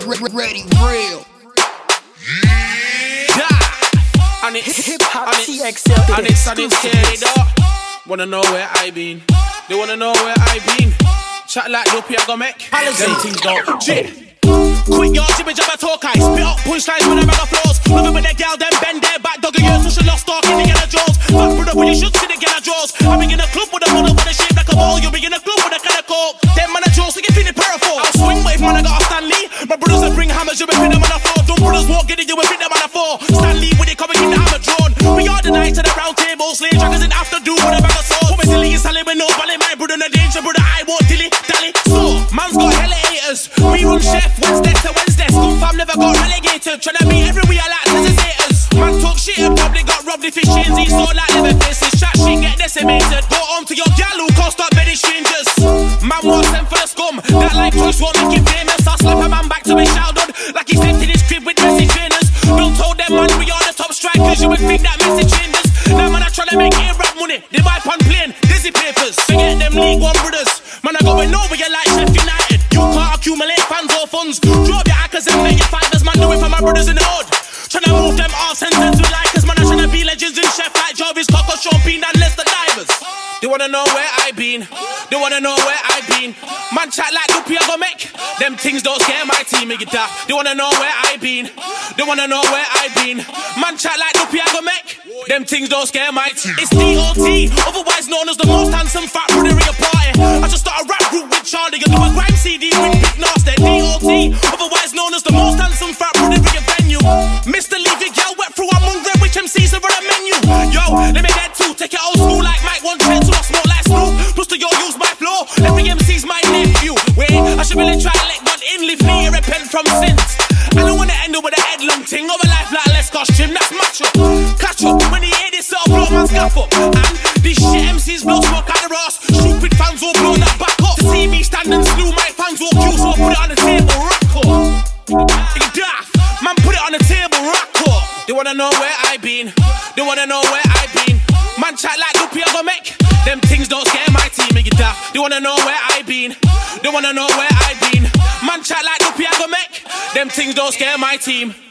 Ready real. And it's hip-hop TXL. And it's scary though. Wanna know where I been? They wanna know where I been? Chat like Dopey, I gon' make them things go. Quick yard, jibber jabber talk, I spit up punchlines when I bag of floors. Loving with the gal, then bend their back, dog a girl, so she lost talk in the yellow jaws. Back brother, when you should see the yellow jaws. I be in a club with a model with a shape like a ball. You be in a club with a kind of coke. Them man a jaws, so you feel the parafor. I'll swing, but if man I got a Stanley, my brothers will bring hammers, you will fit them on the floor. Dumb brothers won't get it, you will fit them on the floor. Stanley with it, come and keep the hammer drawn. We are the knights of the round table, slave dragons in after do with a bag of swords. Put me silly, you sally with no ballet, my brother no danger, brother I won't dilly dally. So, man's got hella haters. We run chef Wednesday to Wednesday. School fam never got relegated. Tryna be everywhere like hesitators. Man talk shit and probably got robbed if his chains. He saw like leather faces. Chat shit get decimated. Go home to your gal who can't stop bedding strangers. Man was sent for the scum. That like choice won't make him famous. I slap a man back to his childhood like he's sent in his crib with messy trainers. Bill told them man we are the top strikers. You would think that message changes. Now man I tryna make A-rap money. They buy pan plane, dizzy papers. Forget them League One brothers. Man I going over you like Chef United. You can't accumulate fans or funds. Drop your hackers and make your fighters. Man do it for my brothers in the hood. Tryna move them off sentence with likers. Man I tryna be legends in chef like Jarvis, Coco, Sean Bean and Lester Divers. They wanna know where I been. They wanna know where I been. Man chat like Dopey, I gon' make them things don't scare my team, make it daft. They wanna know where I been. They wanna know where I been. Man chat like Dopey, I gon' make them things don't scare my team. It's D.O.T, otherwise known as the most handsome fat brother in your party. I just start a rap group with Charlie. You do a grime CD with Big Nasty. D.O.T, otherwise known as the most handsome fat brother in your venue. Mr. Leave your girl wet through, I'm hungry, which MCs are on the menu. Yo, let me get two, take it old school like Mike 110 to I smoke like Snoop. Plus to yo use my flow, every MC's my nephew. Wait, I should really try to let God in, leave me a repent from sins. I don't wanna end up with a headlong ting of a life like less costume, that's macho. Catch up, when he hear this, I'll blow man's gaff up. And these shit MCs blow smoke out the Ross. Stupid fans will blow that back up. To see me stand and slew, my fans will cue, so put it on the table, rock up. Man, put it on the table, rock up. They wanna know where I been. They wanna know where I been. Man chat like Dopey, I gon' make them things don't scare my team, make it daft. They wanna know where I been. They wanna know where I been. Man chat like Dopey, I gon' make them things don't scare my team.